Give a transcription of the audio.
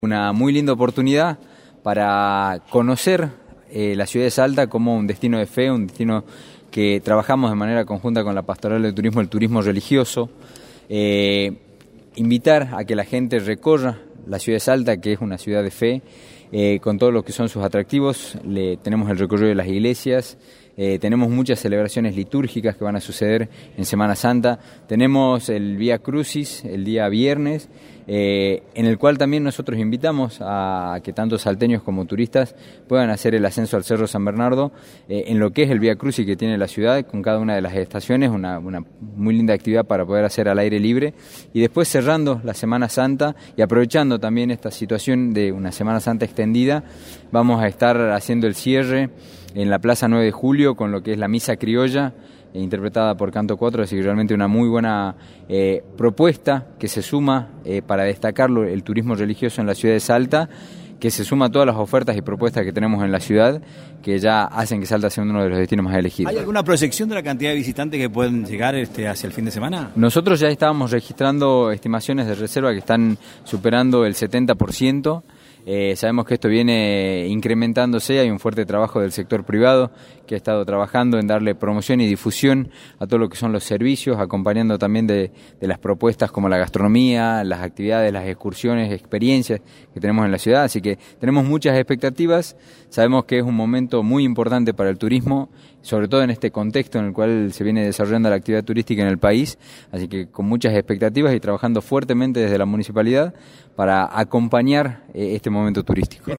Una muy linda oportunidad para conocer la ciudad de Salta como un destino de fe, un destino que trabajamos de manera conjunta con la Pastoral de Turismo, el turismo religioso. Invitar a que la gente recorra la ciudad de Salta, que es una ciudad de fe, con todo lo que son sus atractivos. Tenemos el recorrido de las iglesias, tenemos muchas celebraciones litúrgicas que van a suceder en Semana Santa. Tenemos el Vía Crucis el día viernes, en el cual también nosotros invitamos a que tanto salteños como turistas puedan hacer el ascenso al Cerro San Bernardo, en lo que es el Vía Crucis que tiene la ciudad, con cada una de las estaciones, una muy linda actividad para poder hacer al aire libre, y después cerrando la Semana Santa y aprovechando también esta situación de una Semana Santa extendida, vamos a estar haciendo el cierre en la Plaza 9 de Julio con lo que es la Misa Criolla, interpretada por Canto 4, así que realmente una muy buena propuesta que se suma para destacarlo el turismo religioso en la ciudad de Salta, que se suma a todas las ofertas y propuestas que tenemos en la ciudad, que ya hacen que Salta sea uno de los destinos más elegidos. ¿Hay alguna proyección de la cantidad de visitantes que pueden llegar hacia el fin de semana? Nosotros ya estábamos registrando estimaciones de reserva que están superando el 70%. Sabemos que esto viene incrementándose, hay un fuerte trabajo del sector privado que ha estado trabajando en darle promoción y difusión a todo lo que son los servicios, acompañando también de las propuestas como la gastronomía, las actividades, las excursiones, experiencias que tenemos en la ciudad, así que tenemos muchas expectativas. Sabemos que es un momento muy importante para el turismo, sobre todo en este contexto en el cual se viene desarrollando la actividad turística en el país, así que con muchas expectativas y trabajando fuertemente desde la municipalidad para acompañar este momento turístico.